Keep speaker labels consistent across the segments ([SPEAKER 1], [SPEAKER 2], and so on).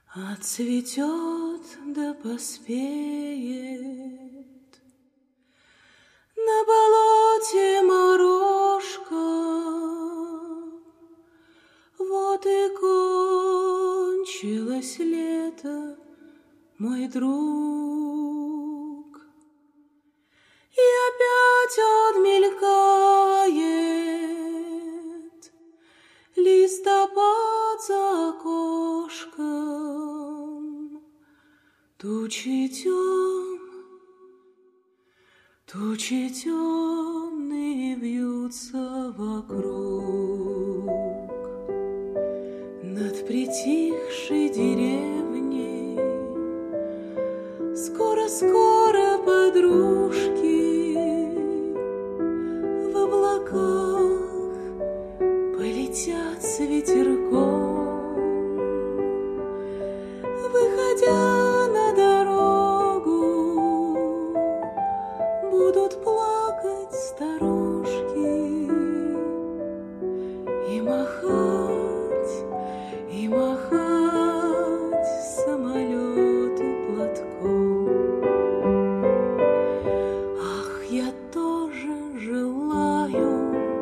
[SPEAKER 1] Отцветет да поспеет на болоте морожка. Вот и кончилось лето, мой друг, и опять отмелькает листопад за окошком. Тучи темные вьются вокруг. Над притихшей деревней скоро-скоро подружки в облаках полетят с ветерком, выходя на дорогу, будут плакать старушки и махать самолету платком. Ах, я тоже желаю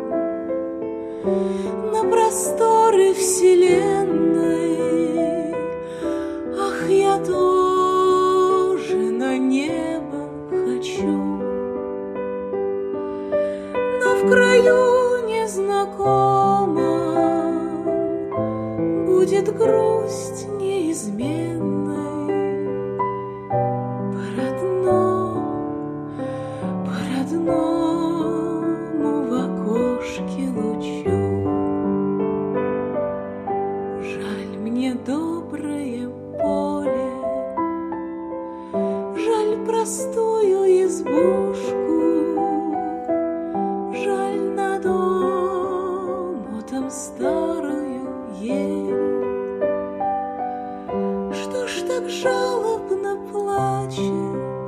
[SPEAKER 1] на просторы вселенной, ах, я тоже на небо хочу, но в краю незнакомом будет грусть неизменной по родному в окошке лучу. Жаль мне доброе поле, жаль простую избушку, жаль над омотом старую ель. Что ж так жалобно плачет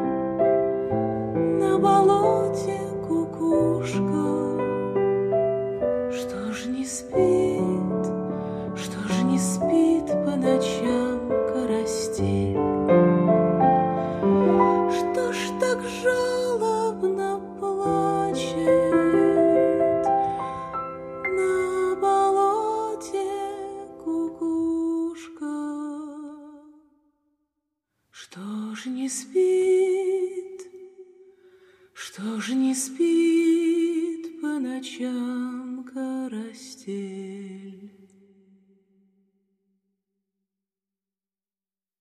[SPEAKER 1] на болоте кукушка? Что ж не спит по ночам карастель? Что ж так жалобно плачет на болоте кукушка? Что ж не спит по ночам